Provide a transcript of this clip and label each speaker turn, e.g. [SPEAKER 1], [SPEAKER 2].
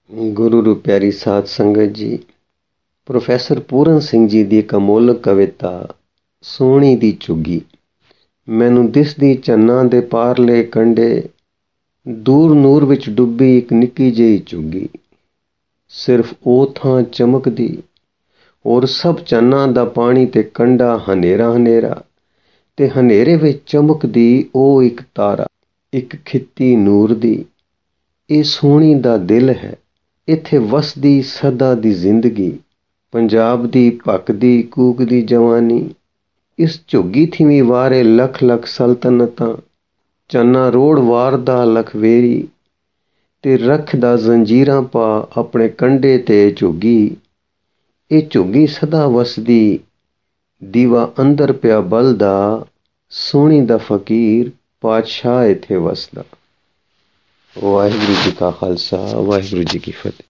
[SPEAKER 1] ਗੁਰੂ ਰੂ ਪਿਆਰੀ ਸਾਧ ਸੰਗਤ ਜੀ, ਪ੍ਰੋਫੈਸਰ ਪੂਰਨ ਸਿੰਘ ਜੀ ਦੀ ਇੱਕ ਅਮੋਲਕ ਕਵਿਤਾ ਸੋਹਣੀ ਦੀ ਝੁੱਗੀ। ਮੈਨੂੰ ਦਿਸਦੀ ਚੰਨਾਂ ਦੇ ਪਾਰਲੇ ਕੰਢੇ, ਦੂਰ ਨੂਰ ਵਿੱਚ ਡੁੱਬੀ ਇੱਕ ਨਿੱਕੀ ਜਿਹੀ ਝੁੱਗੀ। ਸਿਰਫ ਉਹ ਥਾਂ ਚਮਕਦੀ, ਔਰ ਸਭ ਚੰਨਾਂ ਦਾ ਪਾਣੀ ਤੇ ਕੰਢਾ ਹਨੇਰਾ ਹਨੇਰਾ, ਤੇ ਹਨੇਰੇ ਵਿੱਚ ਚਮਕਦੀ ਉਹ ਇੱਕ ਤਾਰਾ, ਇੱਕ ਖਿੱਤੀ ਨੂਰ ਦੀ। ਇਹ ਸੋਹਣੀ ਦਾ ਦਿਲ ਹੈ, ਇੱਥੇ ਵਸਦੀ ਸਦਾ ਦੀ ਜ਼ਿੰਦਗੀ, ਪੰਜਾਬ ਦੀ ਭਖਦੀ ਕੂਕਦੀ ਜਵਾਨੀ। ਇਸ ਝੁੱਗੀ ਥੀਵੀਂ ਵਾਰੇ ਲੱਖ ਲੱਖ ਸਲਤਨਤਾਂ, ਚੰਨਾ ਰੋੜ ਵਾਰਦਾ ਲਖਵੇਰੀ, ਤੇ ਰੱਖਦਾ ਜ਼ੰਜੀਰਾਂ ਪਾ ਆਪਣੇ ਕੰਢੇ ਤੇ ਝੁੱਗੀ। ਇਹ ਝੁੱਗੀ ਸਦਾ ਵਸਦੀ, ਦੀਵਾ ਅੰਦਰ ਪਿਆ ਬਲਦਾ, ਸੋਹਣੀ ਦਾ ਫਕੀਰ ਪਾਤਸ਼ਾਹ ਇੱਥੇ ਵਸਦਾ। ਵਾਹਿਗੁਰੂ ਜੀ ਕਾ ਖਾਲਸਾ, ਵਾਹਿਗੁਰੂ ਜੀ ਕੀ ਫਤਿਹ।